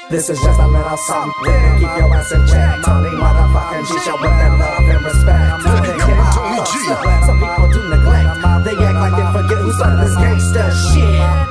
This is just a little something to keep your ass in check. Tony motherfucking G show with that love and respect. Some people do neglect. They act like they forget who's on this gangster shit.